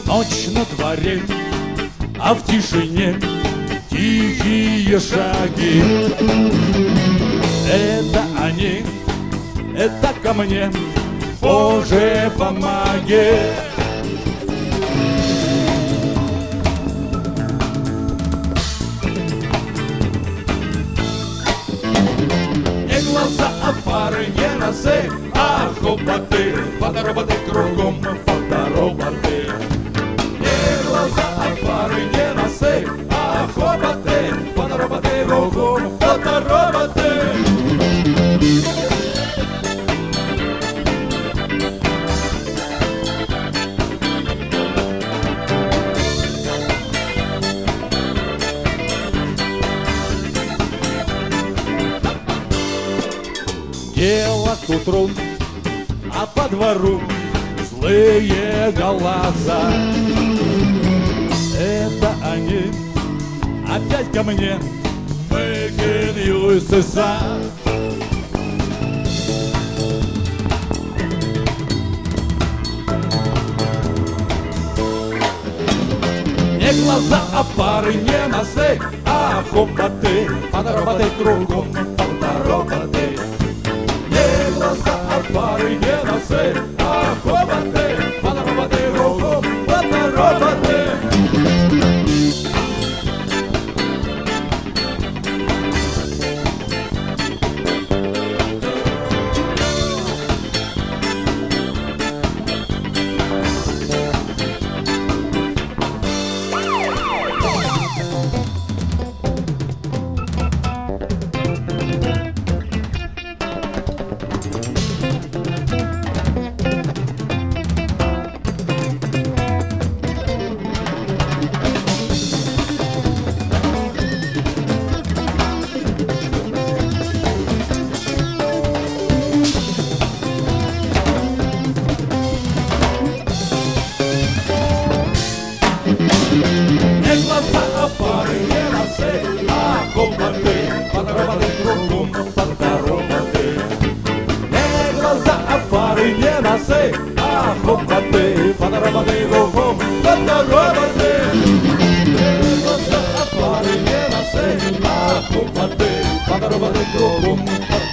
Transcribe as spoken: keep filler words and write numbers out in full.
Ночь на дворе, а в тишине тихие шаги. Это они, это ко мне, Боже, помоги. Не глаза, а фары, не носы, а хоботы, фотороботы кругом, фотороботы. Не глаза, а фары, не носы, а хоботы, фотороботы кругом, фотороботы. Дело к утру, а по двору злые голоса. Это они опять ко мне, выкидываются. Не глаза, а пары, не носы, а хоботы, фотороботы кругом, фотороботы. Не глаза, а пары, не носы, а хоботы, фотороботы кругом, фотороботы. Не глаза, а пары, не носы, а хоботы, фотороботы кругом, фотороботы. Не глаза, а пары, не носы, а хоботы, фотороботы кругом, фотороботы. Не глаза, а пары, не носы, а хоботы, фотороботы кругом, фотороботы.